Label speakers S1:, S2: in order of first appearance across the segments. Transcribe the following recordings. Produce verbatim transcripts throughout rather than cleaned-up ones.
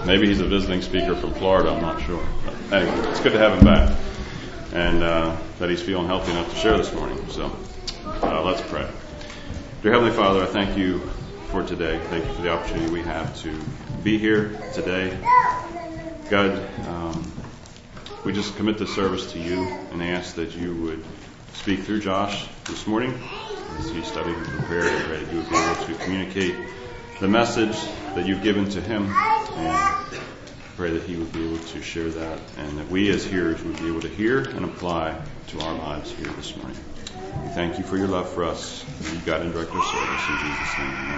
S1: maybe he's a visiting speaker from Florida, I'm not sure. But anyway, it's good to have him back, and uh, that he's feeling healthy enough to share this morning. So uh, let's pray. Dear Heavenly Father, I thank you for today. Thank you for the opportunity we have to be here today. God, um, we just commit this service to you and ask that you would speak through Josh this morning as he studied and prepared, and pray that you would be able to communicate the message that you've given to him, and pray that he would be able to share that, and that we as hearers would be able to hear and apply to our lives here this morning. We thank you for your love for us, and you guide and direct our service in Jesus' name. Amen.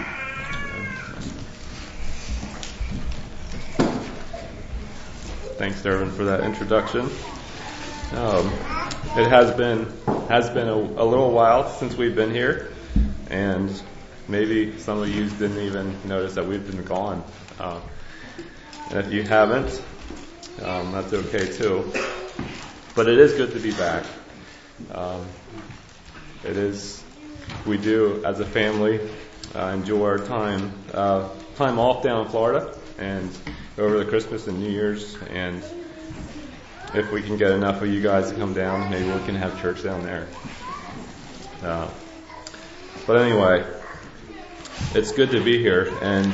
S2: Thanks, Dervin, for that introduction. Um, it has been has been a, a little while since we've been here, and maybe some of you didn't even notice that we've been gone. Uh, and if you haven't, um, that's okay too. But it is good to be back. Um, it is. We do, as a family, uh, enjoy our time uh, time off down in Florida, and over the Christmas and New Year's, and if we can get enough of you guys to come down, maybe we can have church down there. Uh, but anyway, it's good to be here, and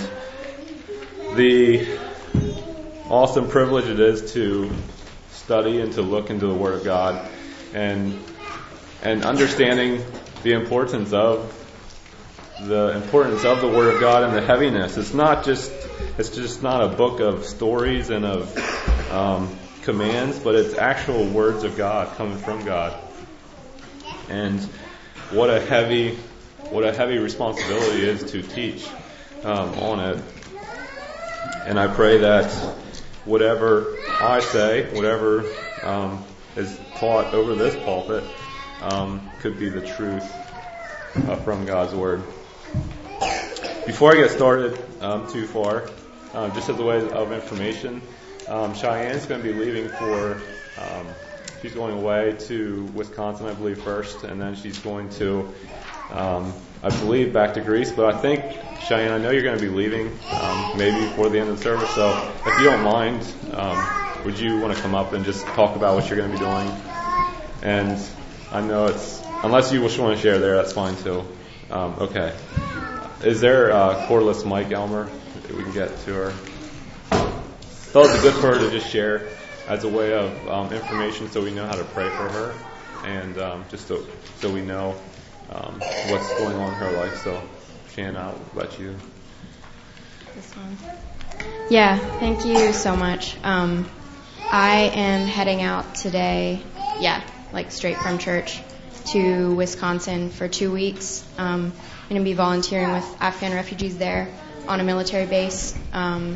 S2: the awesome privilege it is to study and to look into the Word of God, and and understanding the importance of the importance of the Word of God and the heaviness. It's not just it's just not a book of stories and of um, commands, but it's actual words of God coming from God. And what a heavy what a heavy responsibility it is to teach um, on it. And I pray that whatever I say, whatever um, is taught over this pulpit, um, could be the truth uh, from God's Word. Before I get started um, too far, uh, just as a way of information, um, Cheyenne's going to be leaving for, um, she's going away to Wisconsin, I believe, first, and then she's going to, um, I believe, back to Greece. But I think, Cheyenne, I know you're going to be leaving um, maybe before the end of the service, so if you don't mind, um, would you want to come up and just talk about what you're going to be doing? And I know it's, unless you just want to share there, that's fine too. Um, okay. Is there a cordless mic, Elmer, that we can get to her? Thought it was good for her to just share as a way of um, information, so we know how to pray for her, and um, just so so we know um, what's going on in her life. So, Shannon, I'll let you.
S3: This one. Yeah, thank you so much. Um, I am heading out today, yeah, like straight from church, to Wisconsin for two weeks. Um, I'm going to be volunteering with Afghan refugees there on a military base. Um,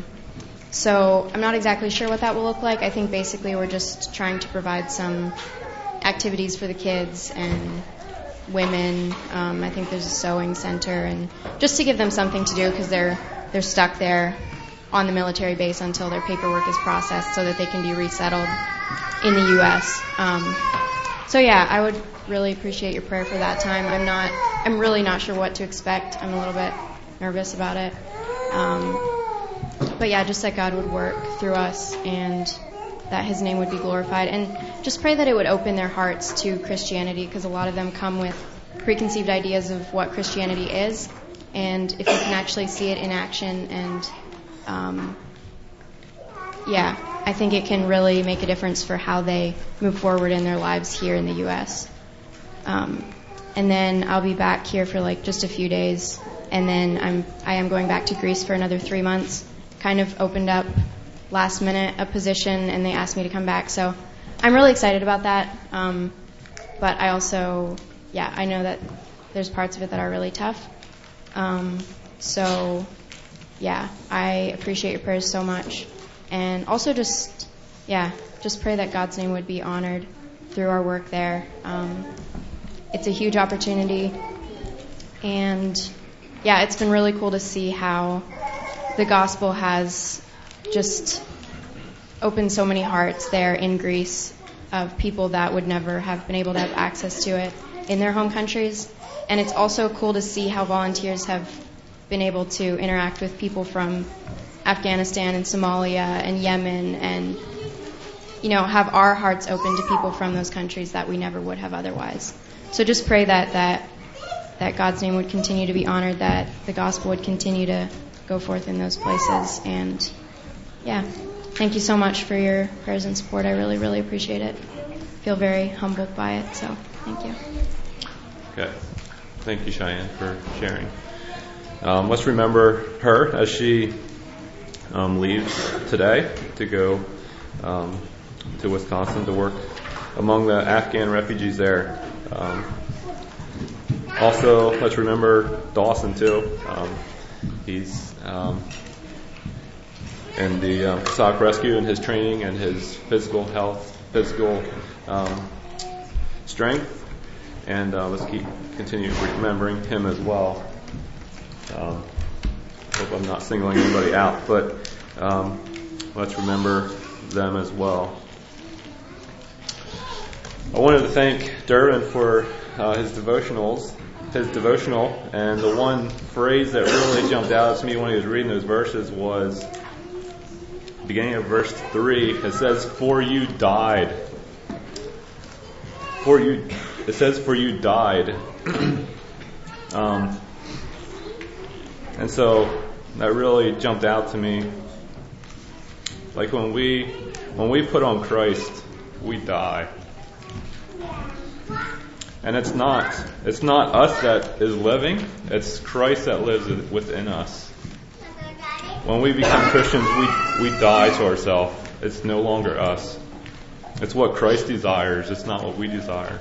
S3: so I'm not exactly sure what that will look like. I think basically we're just trying to provide some activities for the kids and women. Um, I think there's a sewing center, and just to give them something to do because they're they're stuck there on the military base until their paperwork is processed so that they can be resettled in the U S Um, so yeah, I would really appreciate your prayer for that time. I'm not, I'm really not sure what to expect. I'm a little bit nervous about it. Um, but yeah, just that God would work through us and that His name would be glorified. And just pray that it would open their hearts to Christianity, because a lot of them come with preconceived ideas of what Christianity is. And if you can actually see it in action and, um, yeah, I think it can really make a difference for how they move forward in their lives here in the U S Um, and then I'll be back here for like just a few days, and then I'm I am going back to Greece for another three months. Kind of opened up last minute a position, and they asked me to come back, so I'm really excited about that. Um, but I also, yeah, I know that there's parts of it that are really tough. Um, so, yeah, I appreciate your prayers so much, and also just, yeah, just pray that God's name would be honored through our work there. Um, It's a huge opportunity, and yeah, it's been really cool to see how the gospel has just opened so many hearts there in Greece of people that would never have been able to have access to it in their home countries. And it's also cool to see how volunteers have been able to interact with people from Afghanistan and Somalia and Yemen, and you know, have our hearts open to people from those countries that we never would have otherwise. So just pray that that that God's name would continue to be honored, that the gospel would continue to go forth in those places. And yeah, thank you so much for your prayers and support. I really, really appreciate it. I feel very humbled by it, so thank you.
S2: Okay. Thank you, Cheyenne, for sharing. Um, let's remember her as she um, leaves today to go um, to Wisconsin to work among the Afghan refugees there. Um, also, let's remember Dawson, too. Um, he's um, in the um, Cossack Rescue and his training and his physical health, physical um, strength. And uh, let's keep continue remembering him as well. Um, hope I'm not singling anybody out, but um, let's remember them as well. I wanted to thank Durbin for uh, his devotionals, his devotional, and the one phrase that really jumped out to me when he was reading those verses was, beginning of verse three, it says, "For you died." For you, it says, "For you died." um, and so that really jumped out to me. Like when we when we put on Christ, we die. And it's not it's not us that is living, it's Christ that lives within us. When we become Christians, we we die to ourselves. It's no longer us. It's what Christ desires. It's not what we desire.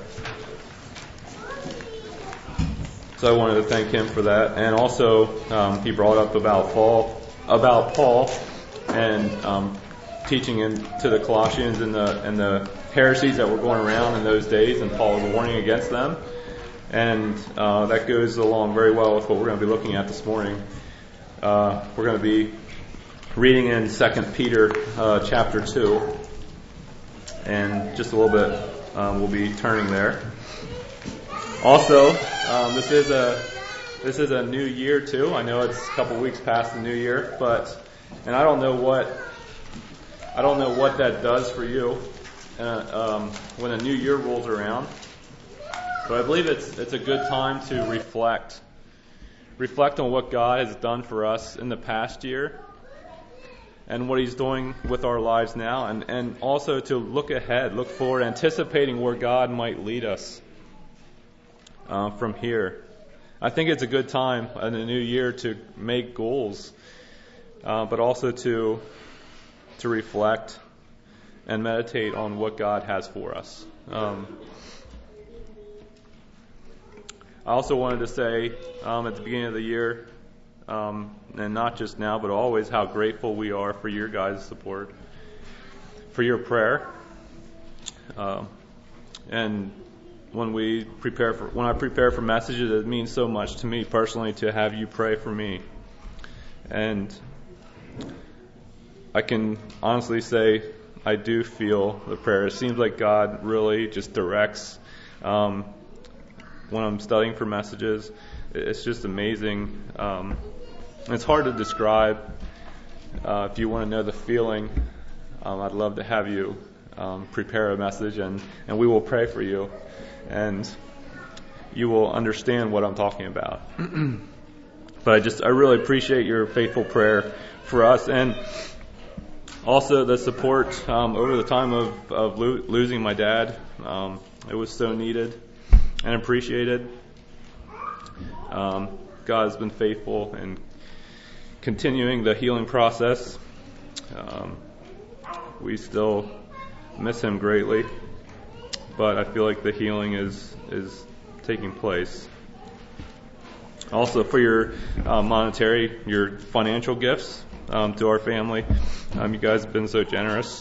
S2: So I wanted to thank him for that. And also, um, he brought up about Paul, about Paul, and um, teaching into the Colossians and the and the heresies that were going around in those days, and Paul was warning against them. And uh, that goes along very well with what we're going to be looking at this morning. Uh, we're going to be reading in Second Peter uh, chapter two. And just a little bit, um, we'll be turning there. Also, um, this is a this is a new year too. I know it's a couple weeks past the new year, but and I don't know what I don't know what that does for you uh, um, when a new year rolls around. But I believe it's it's a good time to reflect, reflect on what God has done for us in the past year, and what he's doing with our lives now, and, and also to look ahead, look forward, anticipating where God might lead us uh, from here. I think it's a good time in the new year to make goals, uh, but also to to reflect and meditate on what God has for us. Um, I also wanted to say um, at the beginning of the year, Um, and not just now, but always, how grateful we are for your guys' support, for your prayer. Um, and when we prepare for, when I prepare for messages, it means so much to me personally to have you pray for me. And I can honestly say I do feel the prayer. It seems like God really just directs um, when I'm studying for messages. It's just amazing. Um, it's hard to describe. Uh, if you want to know the feeling, um, I'd love to have you um, prepare a message, and, and we will pray for you, and you will understand what I'm talking about. But I just I really appreciate your faithful prayer for us, and also the support um, over the time of, of lo- losing my dad. Um, it was so needed and appreciated. Um, God has been faithful in continuing the healing process. Um, we still miss him greatly, but I feel like the healing is is taking place. Also, for your uh, monetary, your financial gifts um, to our family, um, you guys have been so generous,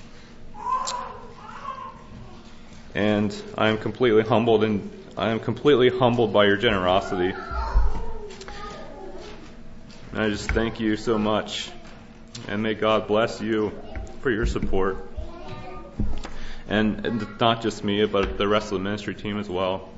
S2: and I am completely humbled and. I am completely humbled by your generosity. And I just thank you so much. And may God bless you for your support. And, and not just me, but the rest of the ministry team as well.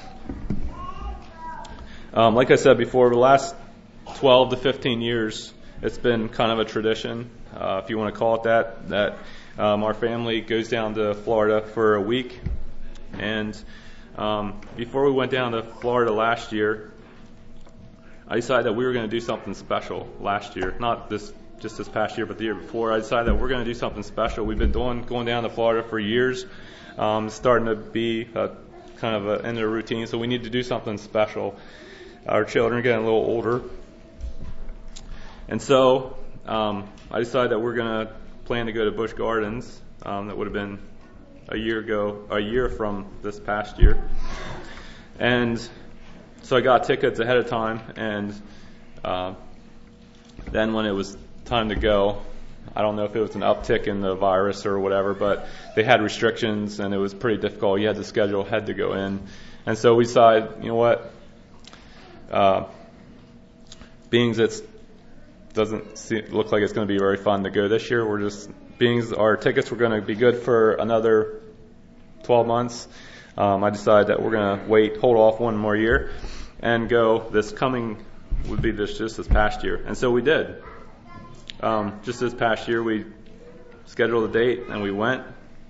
S2: Um, like I said before, the last twelve to fifteen years it's been kind of a tradition, uh, if you want to call it that, that um, our family goes down to Florida for a week. And um, before we went down to Florida last year, I decided that we were going to do something special last year. Not this just this past year, but the year before. I decided that we're going to do something special. We've been doing going down to Florida for years. Um, it's starting to be a, kind of an end of the routine, so we need to do something special. Our children are getting a little older. And so um, I decided that we're going to plan to go to Busch Gardens. Um, that would have been a year ago, a year from this past year. And so I got tickets ahead of time, and uh, then when it was time to go, I don't know if it was an uptick in the virus or whatever, but they had restrictions, and it was pretty difficult. You had to schedule, had to go in. And so we decided, you know what, uh, being that it doesn't see, look like it's going to be very fun to go this year, we're just, being our tickets were going to be good for another twelve months, um, I decided that we're going to wait, hold off one more year, and go this coming, would be this just this past year. And so we did. Um, just this past year, we scheduled a date and we went.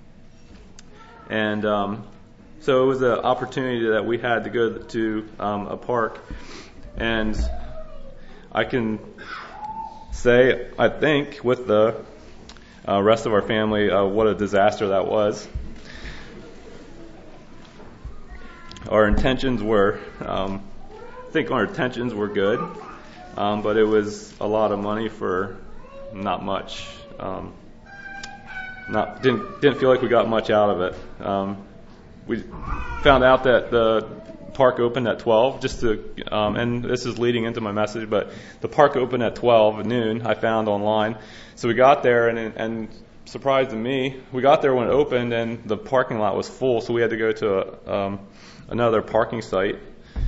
S2: And um, so it was an opportunity that we had to go to um, a park. And I can say, I think, with the uh, rest of our family, uh, what a disaster that was. Our intentions were, um, I think our intentions were good, um, but it was a lot of money for not much. Um, not didn't didn't feel like we got much out of it. Um, we found out that the park opened at twelve. Just to, um, and this is leading into my message, but the park opened at twelve at noon. I found online. So we got there, and and surprised to me, we got there when it opened, and the parking lot was full. So we had to go to a, um, another parking site.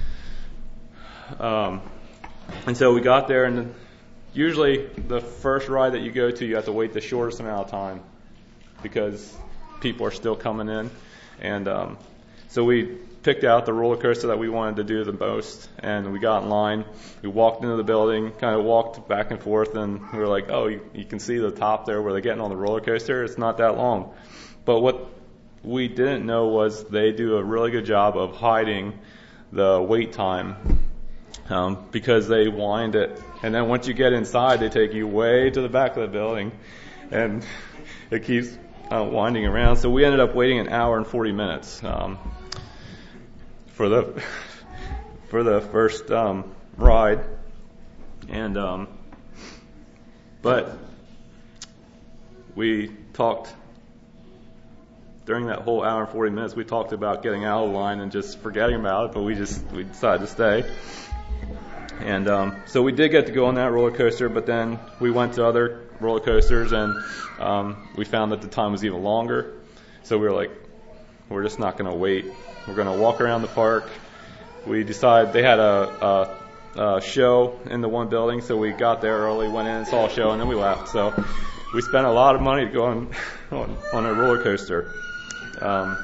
S2: Um, and so we got there, and usually the first ride that you go to, you have to wait the shortest amount of time because people are still coming in. And um, so we picked out the roller coaster that we wanted to do the most, and we got in line. We walked into the building, kind of walked back and forth, and we were like, oh, you, you can see the top there where they're getting on the roller coaster. It's not that long. But what we didn't know was they do a really good job of hiding the wait time. Um, because they wind it, and then once you get inside, they take you way to the back of the building, and it keeps uh, winding around. So we ended up waiting an hour and forty minutes um, for the for the first um, ride, and um, but we talked during that whole hour and forty minutes. We talked about getting out of the line and just forgetting about it, but we just we decided to stay. And um, so we did get to go on that roller coaster, but then we went to other roller coasters, and um, we found that the time was even longer. So we were like, we're just not going to wait. We're going to walk around the park. We decided they had a, a, a show in the one building, so we got there early, went in and saw a show, and then we left. So we spent a lot of money to go on on, on a roller coaster. Um,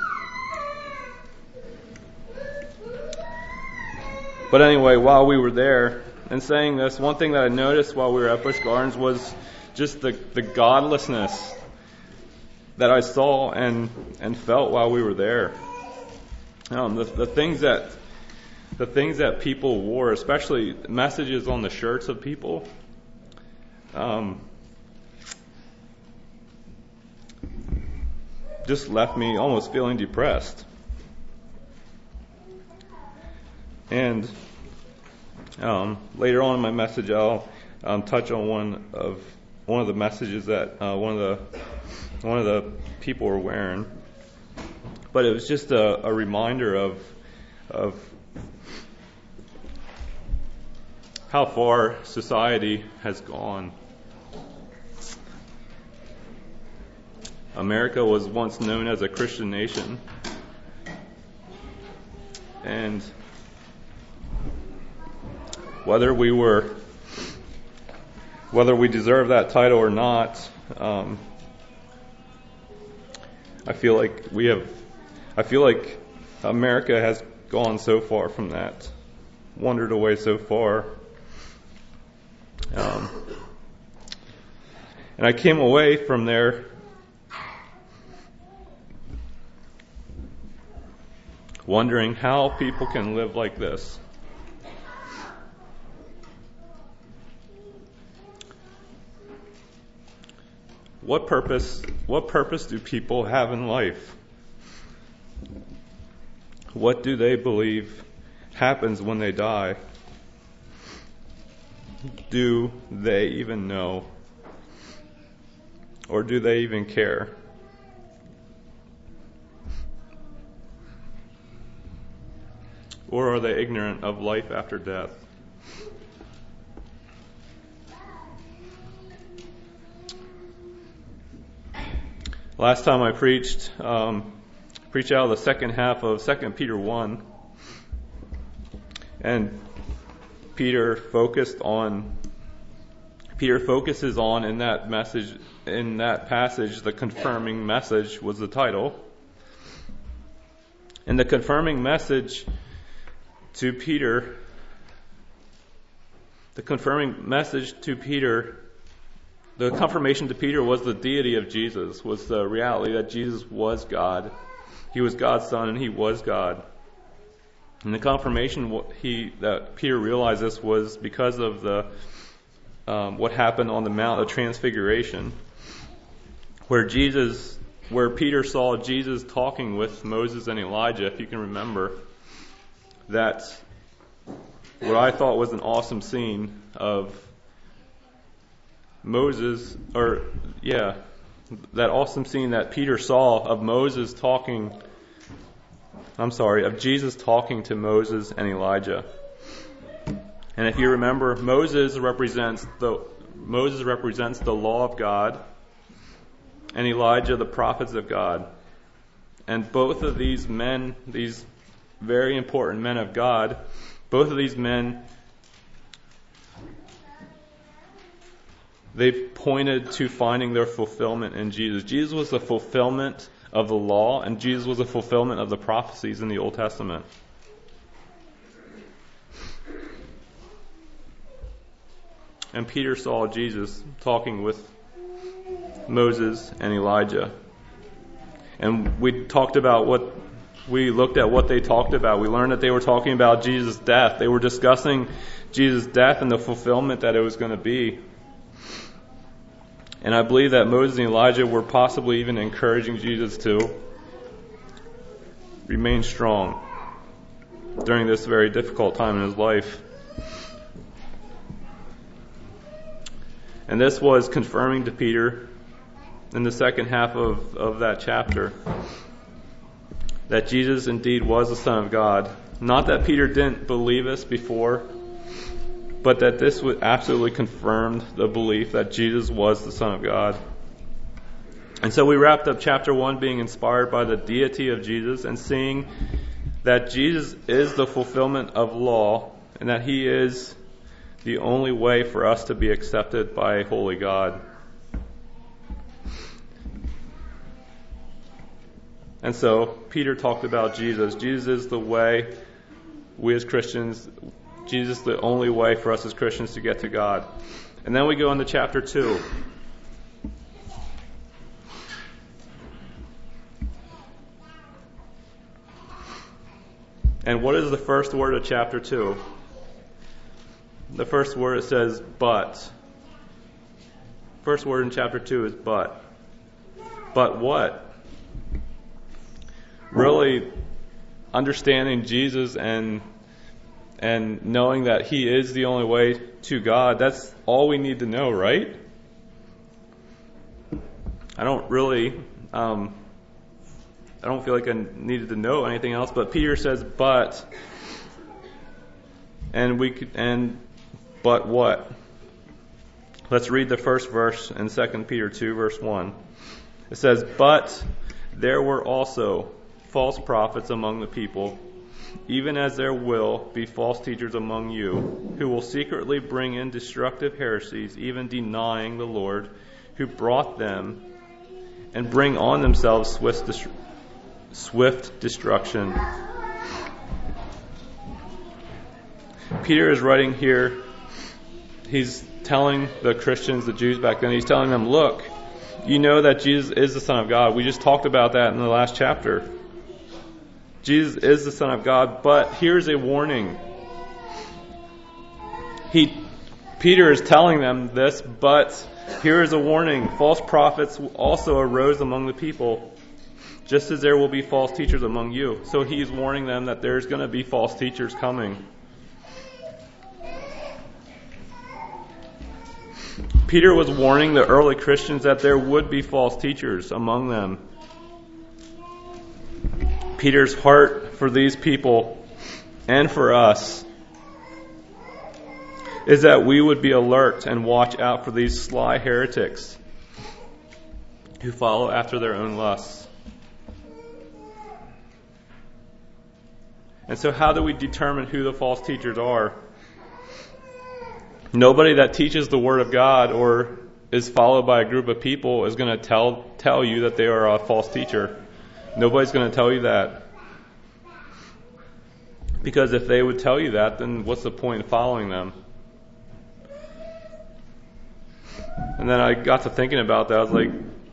S2: But anyway, while we were there, and saying this, one thing that I noticed while we were at Busch Gardens was just the, the godlessness that I saw and and felt while we were there. Um, the, the things that the things that people wore, especially messages on the shirts of people, um, just left me almost feeling depressed. And um, later on in my message, I'll um, touch on one of one of the messages that uh, one of the one of the people were wearing. But it was just a, a reminder of of how far society has gone. America was once known as a Christian nation, and whether we were, whether we deserve that title or not, um, I feel like we have, I feel like America has gone so far from that, wandered away so far. Um, And I came away from there wondering how people can live like this. What purpose, what purpose do people have in life? What do they believe happens when they die? Do they even know? Or do they even care? Or are they ignorant of life after death? Last time I preached, um, preached out of the second half of Second Peter one, and Peter focused on, Peter focuses on in that message, in that passage, the confirming message was the title. And the confirming message to Peter, the confirming message to Peter, the confirmation to Peter was the deity of Jesus, was the reality that Jesus was God. He was God's Son and He was God. And the confirmation he that Peter realized this was because of the um, what happened on the Mount of Transfiguration, where Jesus, where Peter saw Jesus talking with Moses and Elijah. If you can remember, that's what I thought was an awesome scene of Moses, or yeah, that awesome scene that Peter saw of Moses talking. I'm sorry, of Jesus talking to Moses and Elijah. And if you remember, Moses represents the Moses represents the law of God, and Elijah the prophets of God. And both of these men, these very important men of God, both of these men, they pointed to finding their fulfillment in Jesus. Jesus was the fulfillment of the law, and Jesus was the fulfillment of the prophecies in the Old Testament. And Peter saw Jesus talking with Moses and Elijah. And we talked about what, we looked at what they talked about. We learned that they were talking about Jesus' death. They were discussing Jesus' death and the fulfillment that it was going to be. And I believe that Moses and Elijah were possibly even encouraging Jesus to remain strong during this very difficult time in his life. And this was confirming to Peter in the second half of, of that chapter that Jesus indeed was the Son of God. Not that Peter didn't believe this before, but that this would absolutely confirmed the belief that Jesus was the Son of God. And so we wrapped up chapter one being inspired by the deity of Jesus and seeing that Jesus is the fulfillment of law and that He is the only way for us to be accepted by a holy God. And so Peter talked about Jesus. Jesus is the way we as Christians, Jesus is the only way for us as Christians to get to God. And then we go into chapter two. And what is the first word of chapter two? The first word, it says, but. First word in chapter two is but. But what? Really understanding Jesus and and knowing that He is the only way to God, that's all we need to know, right? I don't really, um, I don't feel like I needed to know anything else, but Peter says, but, and we could, and, but what? Let's read the first verse in Second Peter two, verse one. It says, but there were also false prophets among the people, even as there will be false teachers among you, who will secretly bring in destructive heresies, even denying the Lord who brought them, and bring on themselves swift, dest- swift destruction. Peter is writing here, he's telling the Christians, the Jews back then, he's telling them, look, you know that Jesus is the Son of God. We just talked about that in the last chapter. Jesus is the Son of God, but here's a warning. He, Peter is telling them this, but here is a warning. False prophets also arose among the people, just as there will be false teachers among you. So he's warning them that there's going to be false teachers coming. Peter was warning the early Christians that there would be false teachers among them. Peter's heart for these people and for us is that we would be alert and watch out for these sly heretics who follow after their own lusts. And so how do we determine who the false teachers are? Nobody that teaches the Word of God or is followed by a group of people is going to tell tell you that they are a false teacher. Nobody's going to tell you that. Because if they would tell you that, then what's the point in following them? And then I got to thinking about that. I was like,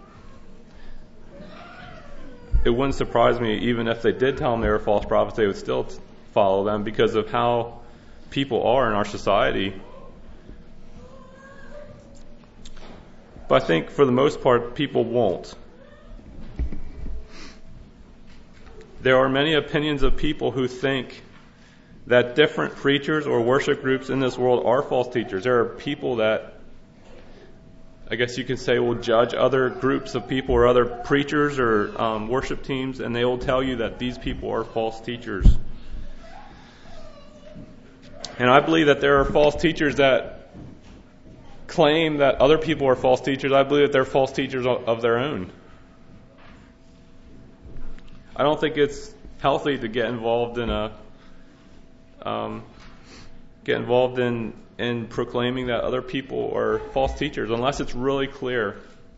S2: it wouldn't surprise me even if they did tell them they were false prophets, they would still follow them because of how people are in our society. But I think for the most part, people won't. There are many opinions of people who think that different preachers or worship groups in this world are false teachers. There are people that, I guess you could say, will judge other groups of people or other preachers or um, worship teams, and they will tell you that these people are false teachers. And I believe that there are false teachers that claim that other people are false teachers. I believe that they're false teachers of their own. I don't think it's healthy to get involved in a um, get involved in in proclaiming that other people are false teachers unless it's really clear.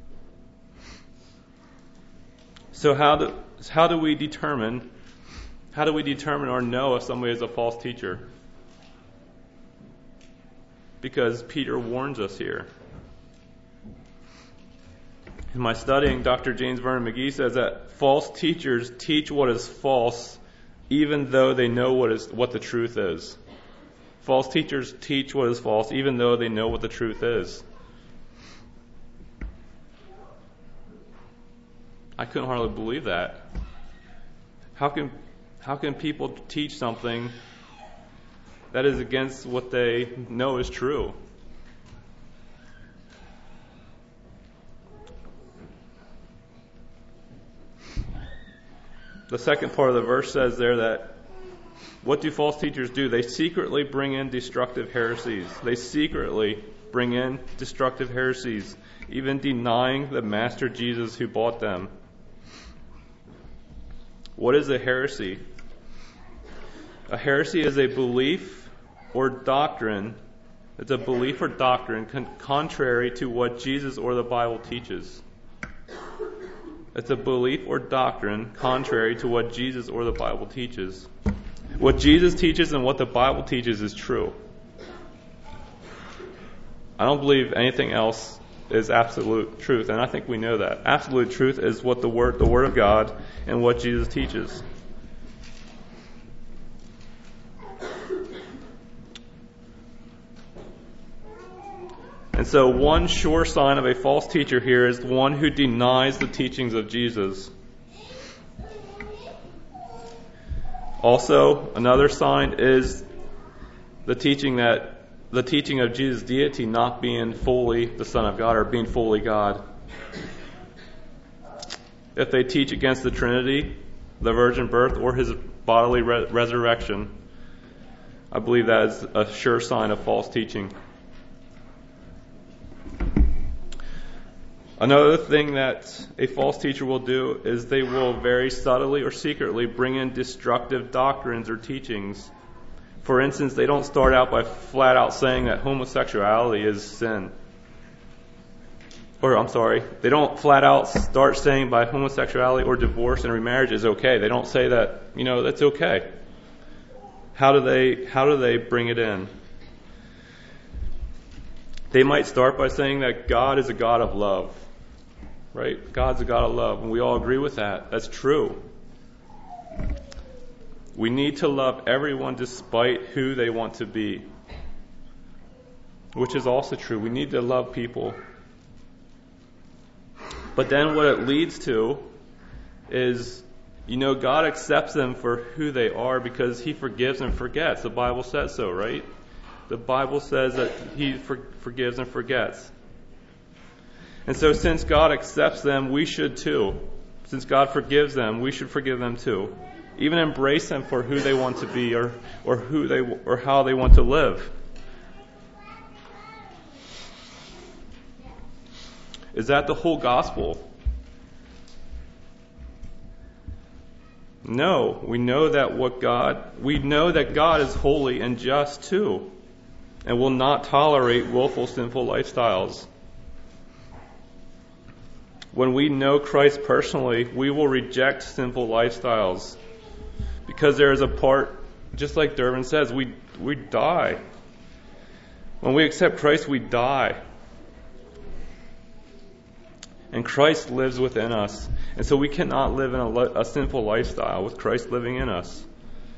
S2: So how do how do we determine how do we determine or know if somebody is a false teacher? Because Peter warns us here. In my studying, Doctor James Vernon McGee says that false teachers teach what is false even though they know what is what the truth is. False teachers teach what is false even though they know what the truth is. I couldn't hardly believe that. How can how can people teach something that is against what they know is true? The second part of the verse says there that what do false teachers do? They secretly bring in destructive heresies. They secretly bring in destructive heresies, even denying the Master Jesus who bought them. What is a heresy? A heresy is a belief or doctrine. It's a belief or doctrine con- contrary to what Jesus or the Bible teaches. It's a belief or doctrine contrary to what Jesus or the Bible teaches. What Jesus teaches and what the Bible teaches is true. I don't believe anything else is absolute truth, and I think we know that. Absolute truth is what the word, the Word of God and what Jesus teaches. And so one sure sign of a false teacher here is one who denies the teachings of Jesus. Also, another sign is the teaching that the teaching of Jesus' deity not being fully the Son of God or being fully God. If they teach against the Trinity, the virgin birth, or his bodily re- resurrection, I believe that is a sure sign of false teaching. Another thing that a false teacher will do is they will very subtly or secretly bring in destructive doctrines or teachings. For instance, they don't start out by flat out saying that homosexuality is sin. Or, I'm sorry, they don't flat out start saying by homosexuality or divorce and remarriage is okay. They don't say that, you know, that's okay. How do they, how do they bring it in? They might start by saying that God is a God of love, right? God's a God of love, and we all agree with that. That's true. We need to love everyone despite who they want to be, which is also true. We need to love people. But then what it leads to is, you know, God accepts them for who they are because He forgives and forgets. The Bible says so, right? The Bible says that He for, forgives and forgets. And so since God accepts them, we should too. Since God forgives them, we should forgive them too. Even embrace them for who they want to be or, or who they or how they want to live. Is that the whole gospel? No, we know that what God we know that God is holy and just too, and will not tolerate willful sinful lifestyles. When we know Christ personally, we will reject sinful lifestyles. Because there is a part, just like Durbin says, we we die. When we accept Christ, we die. And Christ lives within us. And so we cannot live in a, a sinful lifestyle with Christ living in us.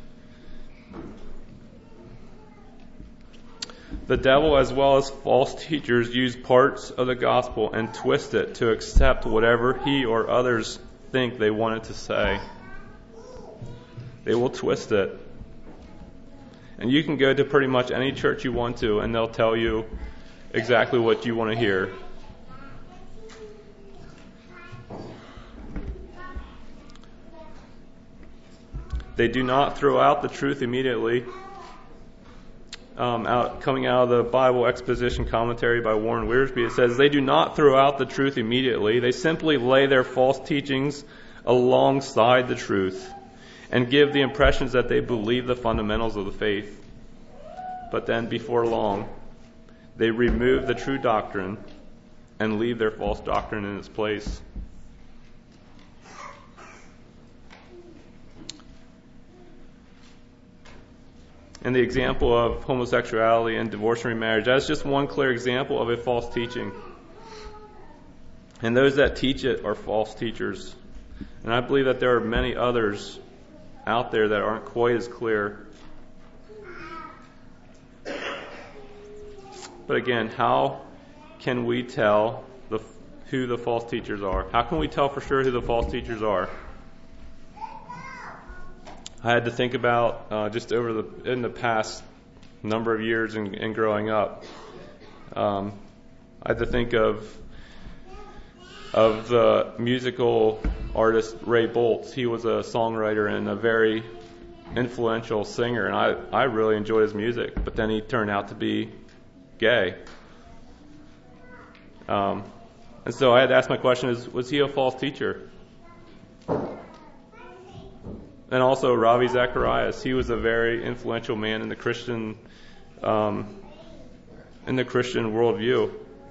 S2: The devil, as well as false teachers, use parts of the gospel and twist it to accept whatever he or others think they want it to say. They will twist it. And you can go to pretty much any church you want to, and they'll tell you exactly what you want to hear. They do not throw out the truth immediately. Um, out, coming out of the Bible Exposition Commentary by Warren Wiersbe, it says, they do not throw out the truth immediately. They simply lay their false teachings alongside the truth and give the impressions that they believe the fundamentals of the faith. But then, before long, they remove the true doctrine and leave their false doctrine in its place. And the example of homosexuality and divorce and remarriage, that's just one clear example of a false teaching. And those that teach it are false teachers. And I believe that there are many others out there that aren't quite as clear. But again, how can we tell the, who the false teachers are? How can we tell for sure who the false teachers are? I had to think about uh, just over the in the past number of years and, and growing up. Um, I had to think of of the musical artist Ray Boltz. He was a songwriter and a very influential singer, and I, I really enjoyed his music. But then he turned out to be gay. Um, and so I had to ask my question: Is was he a false teacher? And also Ravi Zacharias, he was a very influential man in the Christian, um, in the Christian worldview.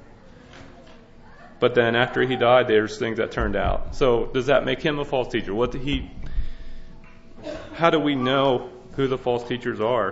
S2: But then after he died, there's things that turned out. So does that make him a false teacher? What did he? How do we know who the false teachers are?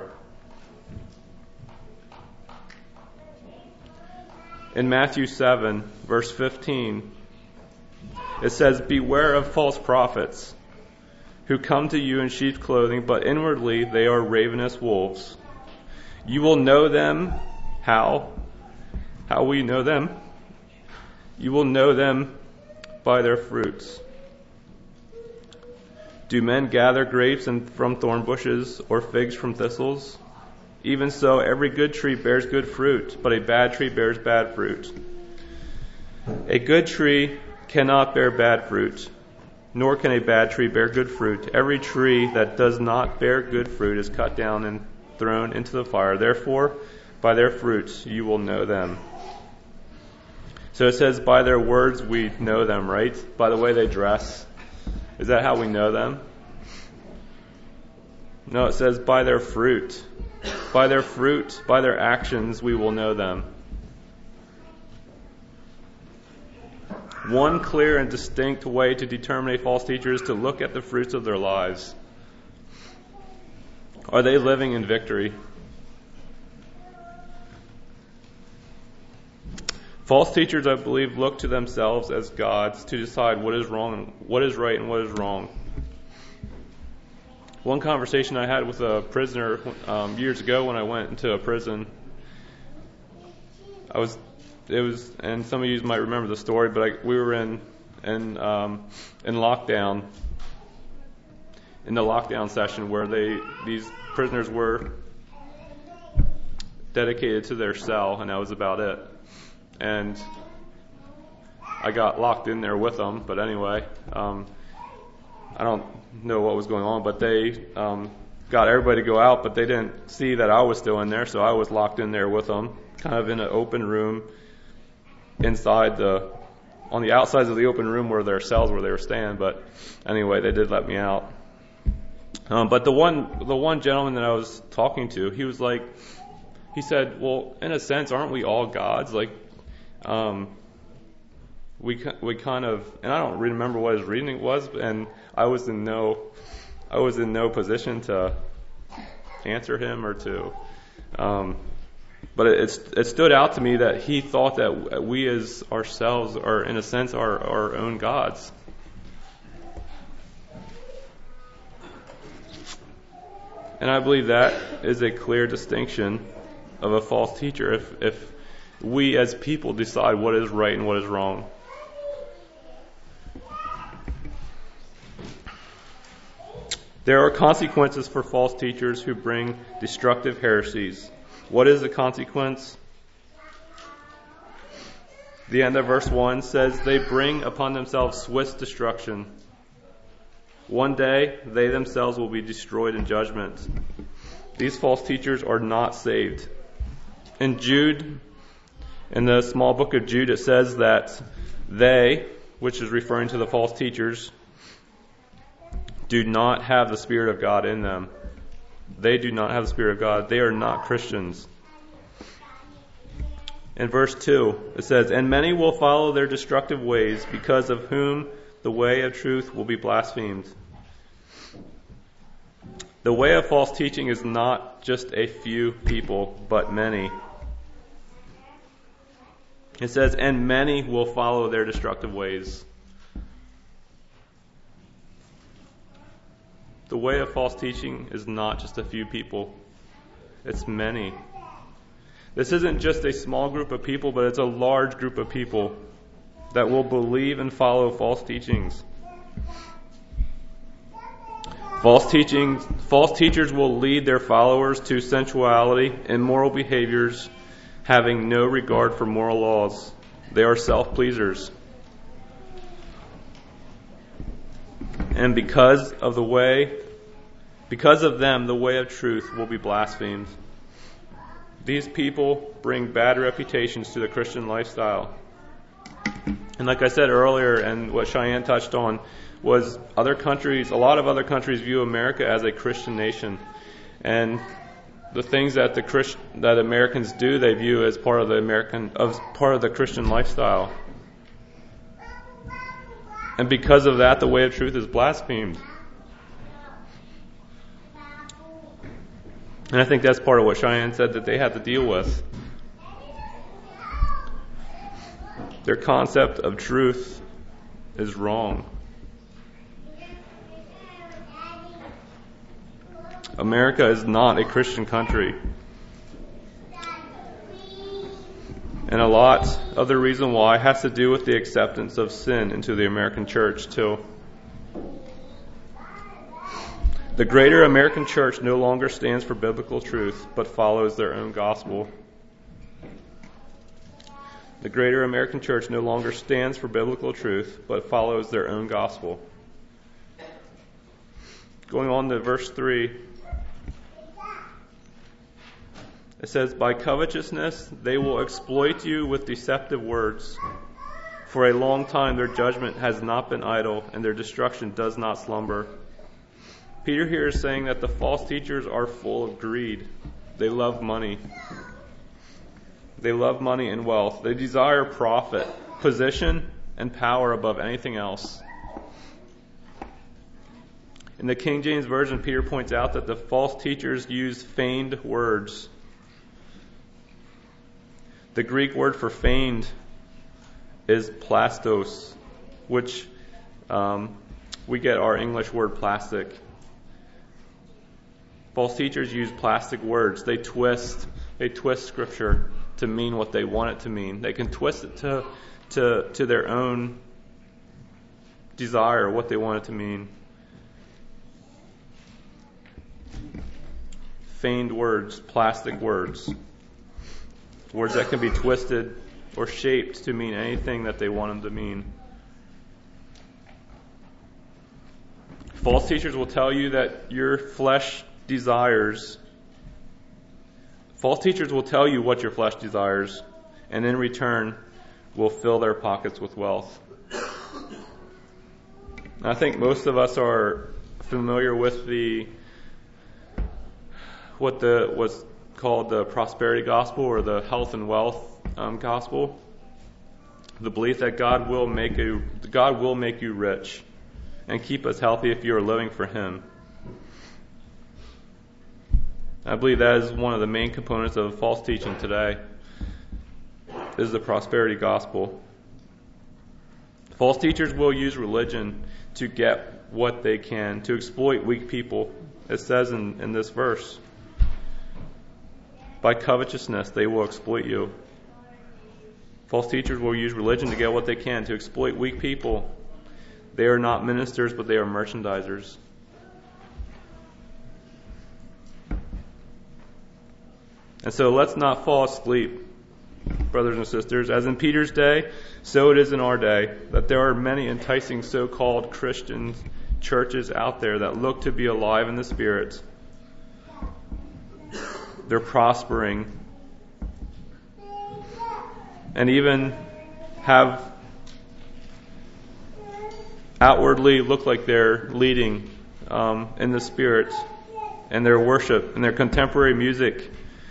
S2: In Matthew seven, verse fifteen, it says, "Beware of false prophets, who come to you in sheep's clothing, but inwardly they are ravenous wolves. You will know them." How? How will you know them? You will know them by their fruits. Do men gather grapes from thorn bushes or figs from thistles? Even so, every good tree bears good fruit, but a bad tree bears bad fruit. A good tree cannot bear bad fruit, nor can a bad tree bear good fruit. Every tree that does not bear good fruit is cut down and thrown into the fire. Therefore, by their fruits you will know them. So it says, by their words we know them, right? By the way they dress. Is that how we know them? No, it says by their fruit. By their fruit, by their actions, we will know them. One clear and distinct way to determine a false teacher is to look at the fruits of their lives. Are they living in victory? False teachers, I believe, look to themselves as gods to decide what is wrong and what is right and what is wrong. One conversation I had with a prisoner um, years ago when I went into a prison, I was, it was, and some of you might remember the story, but I, we were in, in, um, in lockdown, in the lockdown session where they, these prisoners were dedicated to their cell, and that was about it. And I got locked in there with them, but anyway, um, I don't know what was going on, but they um, got everybody to go out, but they didn't see that I was still in there, so I was locked in there with them, kind of in an open room inside the, on the outsides of the open room where their cells where they were staying, but anyway, they did let me out. Um, but the one, the one gentleman that I was talking to, he was like, he said, well, in a sense, aren't we all gods? Like, um, we we kind of, and I don't remember what his reasoning was, and I was in no, I was in no position to answer him or to, um, but it it stood out to me that he thought that we as ourselves are, in a sense, our our own gods. And I believe that is a clear distinction of a false teacher. If if we as people decide what is right and what is wrong. There are consequences for false teachers who bring destructive heresies. What is the consequence? The end of verse one says, they bring upon themselves swift destruction. One day, they themselves will be destroyed in judgment. These false teachers are not saved. In Jude, in the small book of Jude, it says that they, which is referring to the false teachers, do not have the Spirit of God in them. They do not have the Spirit of God. They are not Christians. In verse two, it says, and many will follow their destructive ways, because of whom the way of truth will be blasphemed. The way of false teaching is not just a few people, but many. It says, and many will follow their destructive ways. The way of false teaching is not just a few people. It's many. This isn't just a small group of people, but it's a large group of people that will believe and follow false teachings. False teaching, false teachers will lead their followers to sensuality, immoral behaviors, having no regard for moral laws. They are self-pleasers. And because of the way, because of them, the way of truth will be blasphemed. These people bring bad reputations to the Christian lifestyle. And like I said earlier, and what Cheyenne touched on, was other countries, a lot of other countries view America as a Christian nation. And the things that the Christ, that Americans do, they view as part of the American, as part of the Christian lifestyle. And because of that, the way of truth is blasphemed. And I think that's part of what Cheyenne said that they had to deal with. Their concept of truth is wrong. America is not a Christian country. And a lot of the reason why has to do with the acceptance of sin into the American church too. The greater American church no longer stands for biblical truth, but follows their own gospel. The greater American church no longer stands for biblical truth, but follows their own gospel. Going on to verse three. It says, by covetousness they will exploit you with deceptive words. For a long time their judgment has not been idle, and their destruction does not slumber. Peter here is saying that the false teachers are full of greed. They love money. They love money and wealth. They desire profit, position, and power above anything else. In the King James Version, Peter points out that the false teachers use feigned words. The Greek word for feigned is plastos, which um, we get our English word plastic. False teachers use plastic words. They twist, they twist Scripture to mean what they want it to mean. They can twist it to to to their own desire, what they want it to mean. Feigned words, plastic words, words that can be twisted or shaped to mean anything that they want them to mean. False teachers will tell you that your flesh desires. False teachers will tell you what your flesh desires, and in return will fill their pockets with wealth. And I think most of us are familiar with the what the what's called the prosperity gospel, or the health and wealth um, gospel. The belief that God will make you God will make you rich and keep us healthy if you are living for Him. I believe that is one of the main components of false teaching today, is the prosperity gospel. False teachers will use religion to get what they can, to exploit weak people. It says in, in this verse, by covetousness they will exploit you. False teachers will use religion to get what they can, to exploit weak people. They are not ministers, but they are merchandisers. And so let's not fall asleep, brothers and sisters. As in Peter's day, so it is in our day, that there are many enticing so-called Christian churches out there that look to be alive in the Spirit. They're prospering, and even have outwardly look like they're leading um, in the Spirit, and their worship and their contemporary music.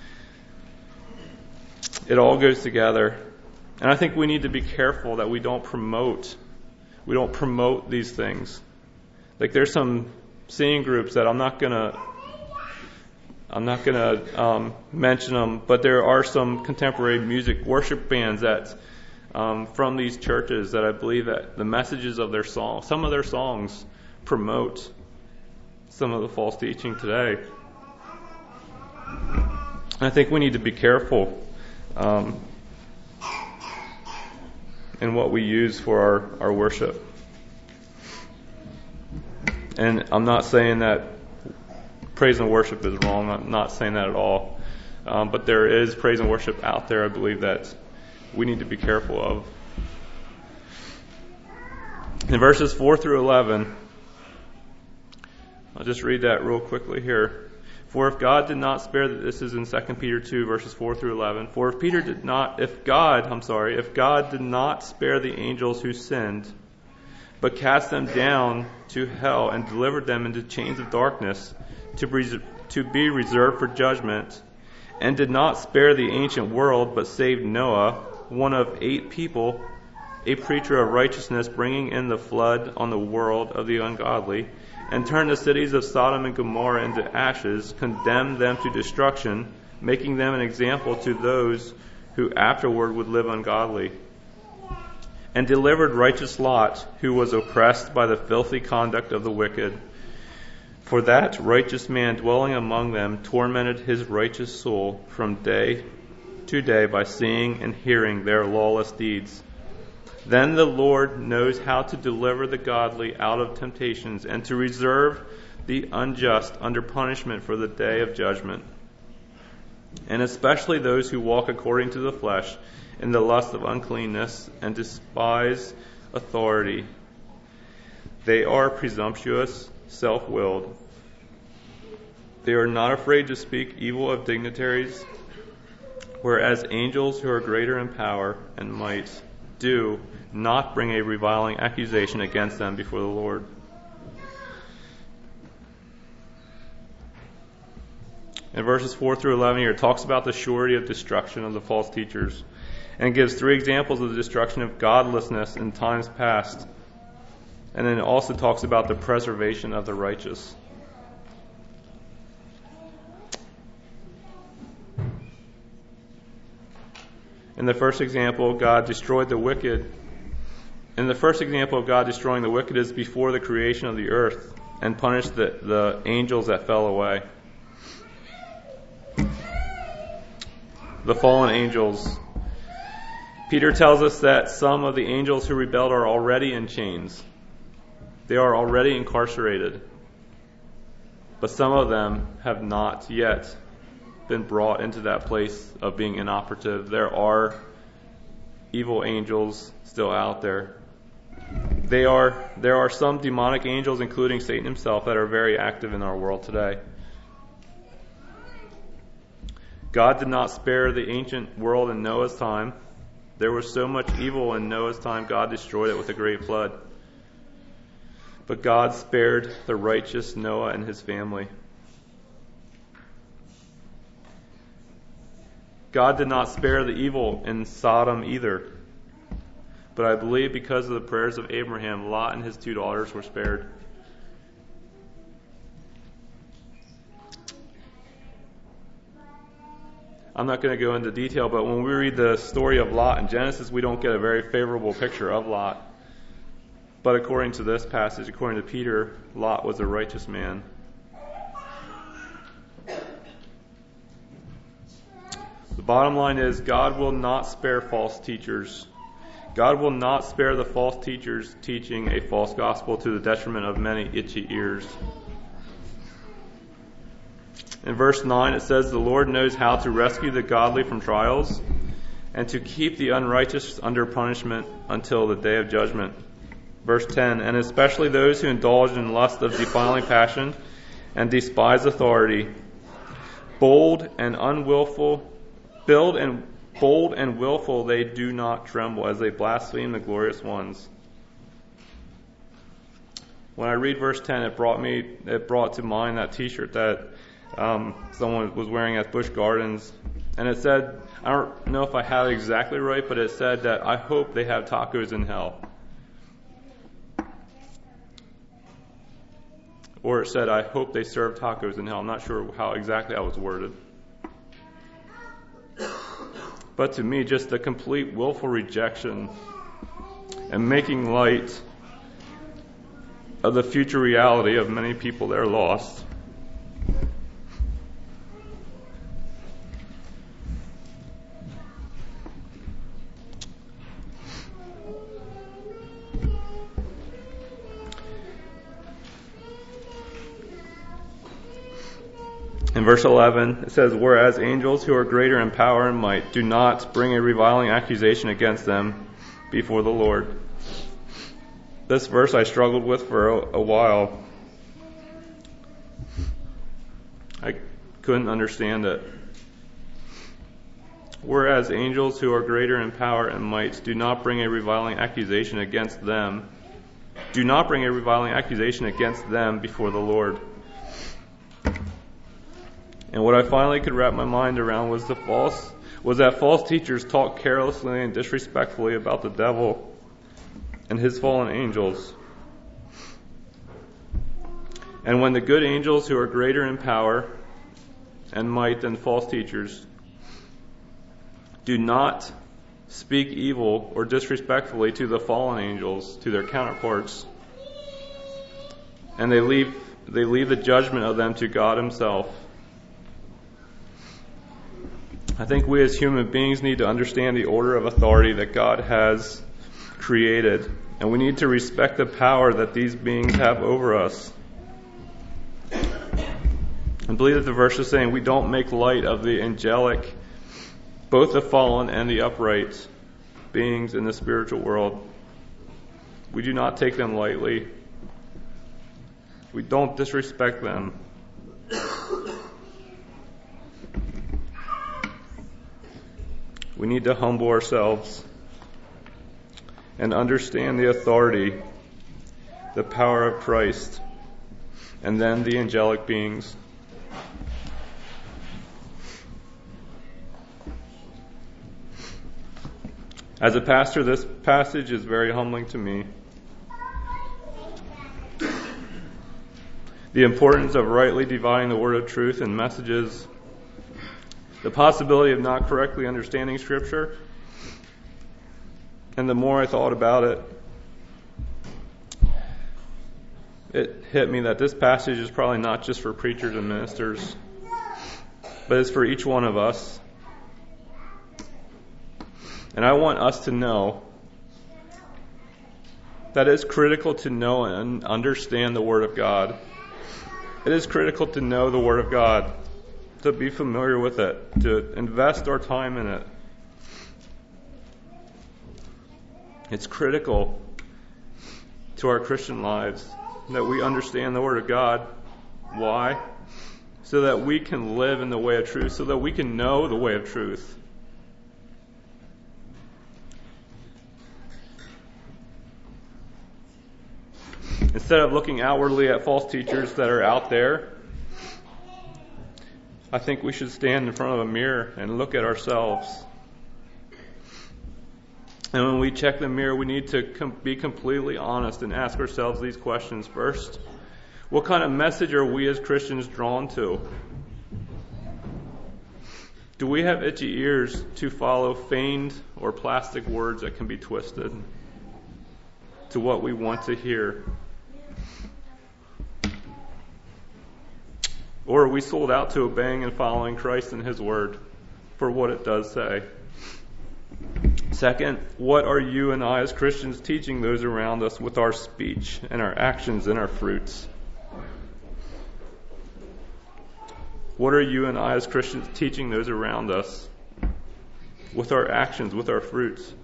S2: It all goes together. And I think we need to be careful that we don't promote we don't promote these things. Like, there's some singing groups that I'm not gonna I'm not gonna um, mention them, but there are some contemporary music worship bands that um, from these churches that I believe that the messages of their songs, some of their songs, promote some of the false teaching today. And I think we need to be careful Um, and what we use for our, our worship. And I'm not saying that praise and worship is wrong. I'm not saying that at all. Um, but there is praise and worship out there, I believe, that we need to be careful of. In verses four through eleven, I'll just read that real quickly here. For if God did not spare, this is in Second Peter two, verses four through eleven. For if Peter did not, if God, I'm sorry, if God did not spare the angels who sinned, but cast them down to hell and delivered them into chains of darkness to be, to be reserved for judgment, and did not spare the ancient world, but saved Noah, one of eight people, a preacher of righteousness, bringing in the flood on the world of the ungodly, and turned the cities of Sodom and Gomorrah into ashes, condemned them to destruction, making them an example to those who afterward would live ungodly. And delivered righteous Lot, who was oppressed by the filthy conduct of the wicked. For that righteous man dwelling among them tormented his righteous soul from day to day by seeing and hearing their lawless deeds. Then the Lord knows how to deliver the godly out of temptations and to reserve the unjust under punishment for the day of judgment. And especially those who walk according to the flesh in the lust of uncleanness and despise authority. They are presumptuous, self-willed. They are not afraid to speak evil of dignitaries, whereas angels who are greater in power and might do not bring a reviling accusation against them before the Lord. In verses four through eleven here, it talks about the surety of destruction of the false teachers, and gives three examples of the destruction of godlessness in times past. And then it also talks about the preservation of the righteous. In the first example, God destroyed the wicked in the first example of God destroying the wicked is before the creation of the earth and punished the, the angels that fell away. The fallen angels. Peter tells us that some of the angels who rebelled are already in chains. They are already incarcerated. But some of them have not yet been brought into that place of being inoperative. There are evil angels still out there. They are, there are some demonic angels, including Satan himself, that are very active in our world today. God did not spare the ancient world in Noah's time. There was so much evil in Noah's time, God destroyed it with a great flood. But God spared the righteous Noah and his family. God did not spare the evil in Sodom either. But I believe because of the prayers of Abraham, Lot and his two daughters were spared. I'm not going to go into detail, but when we read the story of Lot in Genesis, we don't get a very favorable picture of Lot. But according to this passage, according to Peter, Lot was a righteous man. The bottom line is God will not spare false teachers. God will not spare the false teachers teaching a false gospel to the detriment of many itchy ears. In verse nine it says, "The Lord knows how to rescue the godly from trials and to keep the unrighteous under punishment until the day of judgment." Verse ten, "And especially those who indulge in lust of defiling passion and despise authority, bold and unwillful, build and bold and willful, they do not tremble as they blaspheme the glorious ones." When I read verse ten, it brought me, it brought to mind that T-shirt that um, someone was wearing at Busch Gardens, and it said, I don't know if I have it exactly right, but it said that I hope they have tacos in hell. Or it said, I hope they serve tacos in hell. I'm not sure how exactly I was worded. But to me, just the complete willful rejection and making light of the future reality of many people that are lost. In verse eleven, it says, "Whereas angels who are greater in power and might do not bring a reviling accusation against them before the Lord." This verse I struggled with for a, a while. I couldn't understand it. "Whereas angels who are greater in power and might do not bring a reviling accusation against them, do not bring a reviling accusation against them before the Lord." And what I finally could wrap my mind around was the false was that false teachers talk carelessly and disrespectfully about the devil and his fallen angels. And when the good angels who are greater in power and might than false teachers do not speak evil or disrespectfully to the fallen angels, to their counterparts, and they leave they leave the judgment of them to God himself, I think we as human beings need to understand the order of authority that God has created, and we need to respect the power that these beings have over us. I believe that the verse is saying we don't make light of the angelic, both the fallen and the upright beings in the spiritual world. We do not take them lightly. We don't disrespect them. We need to humble ourselves and understand the authority, the power of Christ, and then the angelic beings. As a pastor, this passage is very humbling to me. The importance of rightly dividing the word of truth and messages, the possibility of not correctly understanding Scripture, and the more I thought about it, it hit me that this passage is probably not just for preachers and ministers, but it's for each one of us. And I want us to know that it's critical to know and understand the Word of God. It is critical to know the Word of God, to be familiar with it, to invest our time in it. It's critical to our Christian lives that we understand the Word of God. Why? So that we can live in the way of truth, so that we can know the way of truth. Instead of looking outwardly at false teachers that are out there, I think we should stand in front of a mirror and look at ourselves. And when we check the mirror, we need to com- be completely honest and ask ourselves these questions. First, what kind of message are we as Christians drawn to? Do we have itchy ears to follow feigned or plastic words that can be twisted to what we want to hear? Or are we sold out to obeying and following Christ and His Word for what it does say? Second, what are you and I as Christians teaching those around us with our speech and our actions and our fruits? What are you and I as Christians teaching those around us with our actions, with our fruits?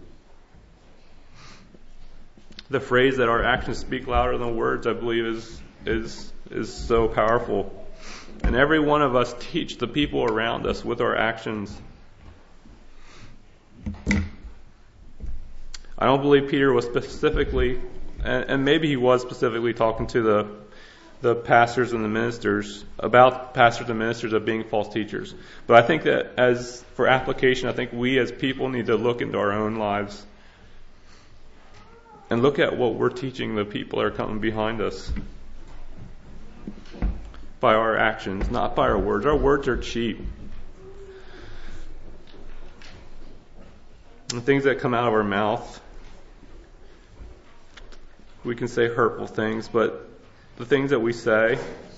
S2: The phrase that our actions speak louder than words, I believe, is is is so powerful. And every one of us teach the people around us with our actions. I don't believe Peter was specifically, and, and maybe he was specifically talking to the the pastors and the ministers about pastors and ministers of being false teachers. But I think that as for application, I think we as people need to look into our own lives and look at what we're teaching the people that are coming behind us by our actions, not by our words. Our words are cheap. The things that come out of our mouth, we can say hurtful things, but the things that we say,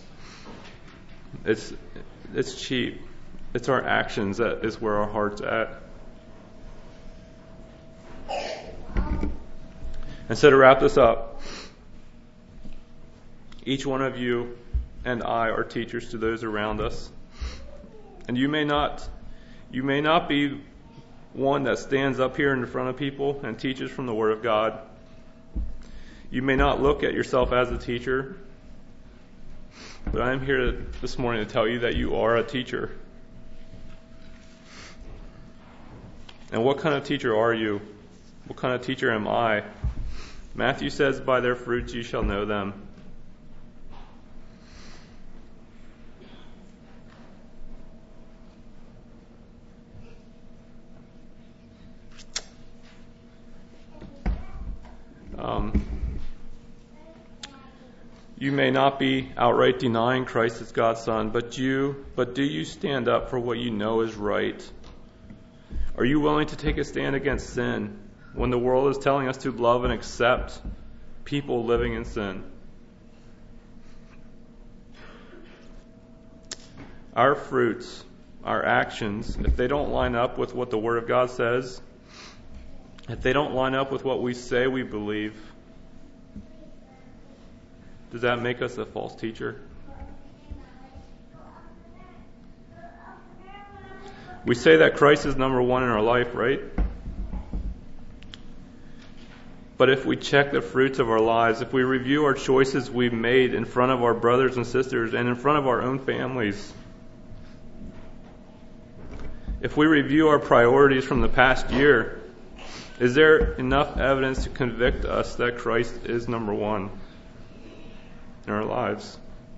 S2: it's it's cheap. It's our actions that is where our heart's at. And so to wrap this up, each one of you and I are teachers to those around us. And you may not you may not be one that stands up here in front of people and teaches from the Word of God. You may not look at yourself as a teacher, but I am here to, this morning to tell you that you are a teacher. And what kind of teacher are you? What kind of teacher am I? Matthew says, by their fruits you shall know them. Um, you may not be outright denying Christ as God's Son, but you, but do you stand up for what you know is right? Are you willing to take a stand against sin when the world is telling us to love and accept people living in sin? Our fruits, our actions, if they don't line up with what the Word of God says, if they don't line up with what we say we believe, does that make us a false teacher? We say that Christ is number one in our life, right? But if we check the fruits of our lives, if we review our choices we've made in front of our brothers and sisters and in front of our own families, if we review our priorities from the past year, is there enough evidence to convict us that Christ is number one in our lives?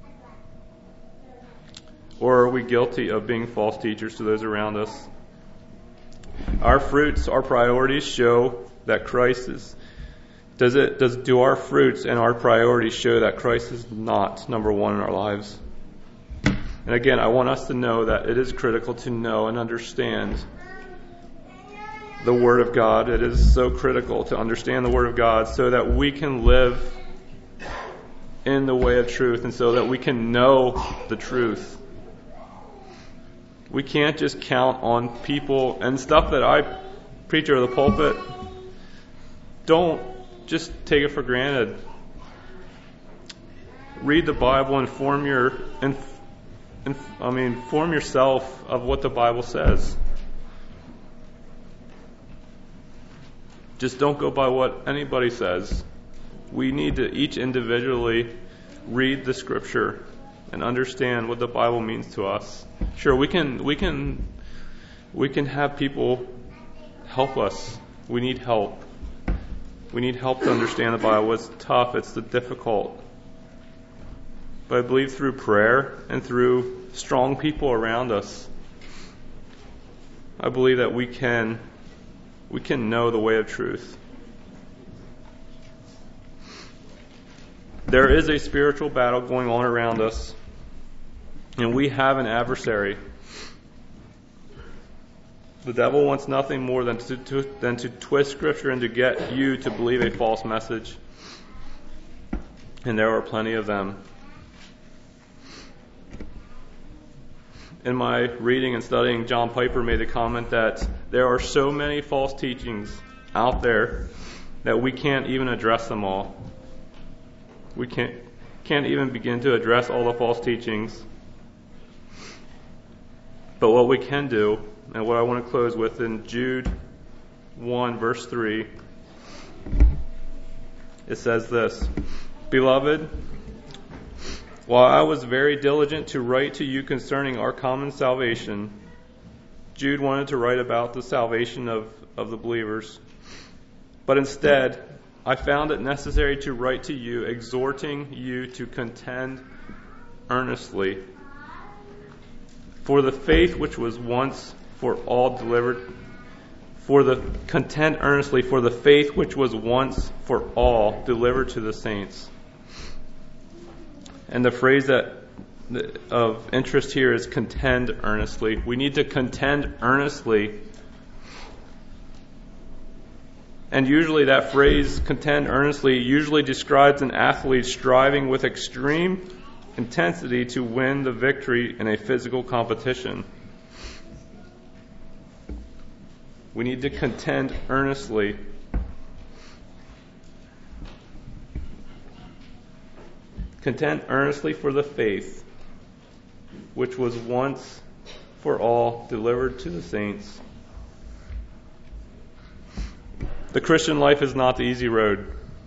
S2: Or are we guilty of being false teachers to those around us? Our fruits, our priorities show that Christ is. Does it? Does do our fruits and our priorities show that Christ is not number one in our lives? And again, I want us to know that it is critical to know and understand the Word of God. It is so critical to understand the Word of God so that we can live in the way of truth, and so that we can know the truth. We can't just count on people and stuff that I preach over the pulpit. Don't just take it for granted. Read the Bible and form your, and, and I mean, form yourself of what the Bible says. Just don't go by what anybody says. We need to each individually read the Scripture and understand what the Bible means to us. Sure, we can we can we can have people help us. We need help. We need help to understand the Bible. It's tough. It's the difficult. But I believe through prayer and through strong people around us, I believe that we can we can know the way of truth. There is a spiritual battle going on around us, and we have an adversary. The devil wants nothing more than to, to, than to twist Scripture and to get you to believe a false message. And there are plenty of them. In my reading and studying, John Piper made the comment that there are so many false teachings out there that we can't even address them all. We can't can't even begin to address all the false teachings. But what we can do, and what I want to close with in Jude one, verse three, it says this: Beloved, while I was very diligent to write to you concerning our common salvation, Jude wanted to write about the salvation of, of the believers. But instead, I found it necessary to write to you, exhorting you to contend earnestly for the faith which was once for all delivered, for the contend earnestly for the faith which was once for all delivered to the saints. And the phrase that of interest here is contend earnestly. We need to contend earnestly. And usually that phrase, contend earnestly, usually describes an athlete striving with extreme intensity to win the victory in a physical competition. We need to contend earnestly. Contend earnestly for the faith which was once for all delivered to the saints. The Christian life is not the easy road.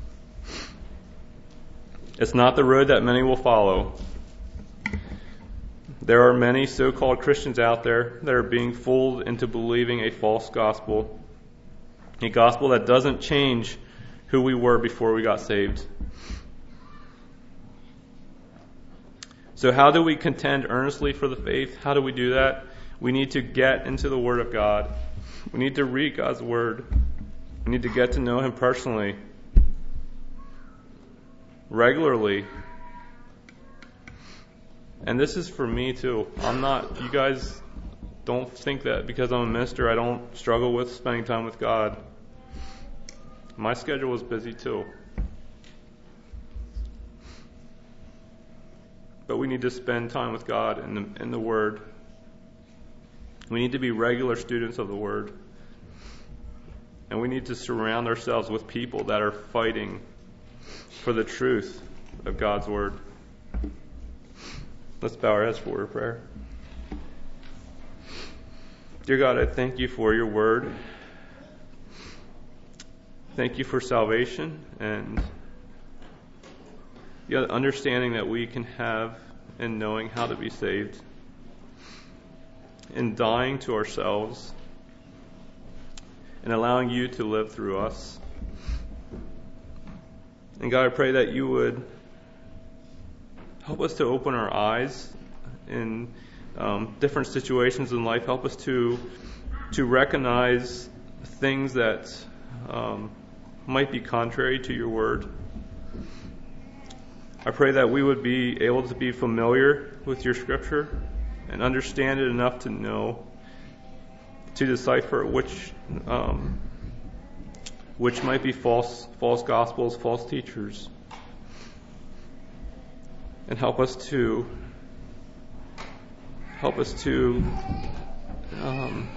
S2: It's not the road that many will follow. There are many so-called Christians out there that are being fooled into believing a false gospel, a gospel that doesn't change who we were before we got saved. So how do we contend earnestly for the faith? How do we do that? We need to get into the Word of God. We need to read God's Word. We need to get to know Him personally, regularly. And this is for me too. I'm not, you guys don't think that because I'm a minister I don't struggle with spending time with God. My schedule is busy too. But we need to spend time with God in the, in the Word. We need to be regular students of the Word. And we need to surround ourselves with people that are fighting for the truth of God's Word. Let's bow our heads for a prayer. Dear God, I thank you for your Word. Thank you for salvation and the understanding that we can have in knowing how to be saved, in dying to ourselves, and allowing you to live through us. And God, I pray that you would help us to open our eyes in um, different situations in life. Help us to to recognize things that um, might be contrary to your word. I pray that we would be able to be familiar with your scripture and understand it enough to know, to decipher which um, which might be false false gospels, false teachers. and help us to help us to um,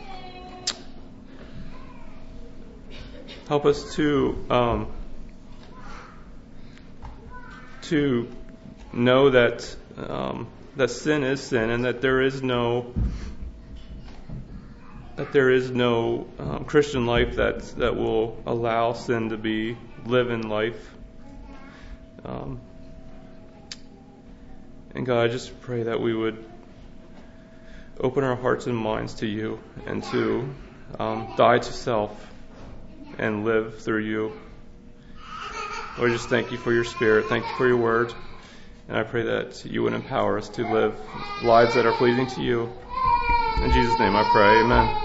S2: help us to um, to know that um, that sin is sin, and that there is no that there is no um, Christian life that that will allow sin to be live in life. Um, and God, I just pray that we would open our hearts and minds to you, and to um, die to self and live through you. Lord, just thank you for your Spirit. Thank you for your word. And I pray that you would empower us to live lives that are pleasing to you. In Jesus' name I pray, amen.